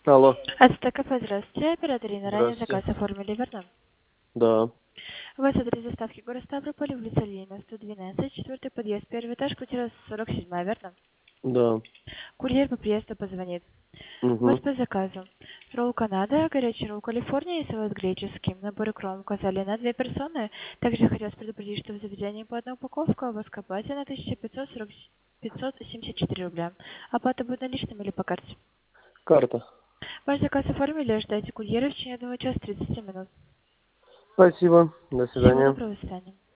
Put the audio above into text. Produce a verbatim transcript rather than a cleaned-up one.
Алло. Ацтека, здравствуйте. Оператор Ирина, ранее Здравствуйте. заказ оформили, верно? Да. У вас адрес доставки город Ставрополь, улица Ленина, сто двенадцать, четвертый подъезд, первый этаж, квартира сорок семь, верно? Да. Курьер по приезду позвонит. У вас Угу. по заказу. Ролл Канада, горячий ролл Калифорния и салат греческий. Набор икром указали на две персоны. Также хотелось предупредить, что в заведении по одной упаковке, а у вас к оплате на тысяча пятьсот сорок пятьсот семьдесят четыре рубля. Оплата будет наличными или по карте? Карта. Ваш заказ оформили, ждайте курьера в течение одного часа тридцати минут. Спасибо. До Всего свидания. доброго, до свидания.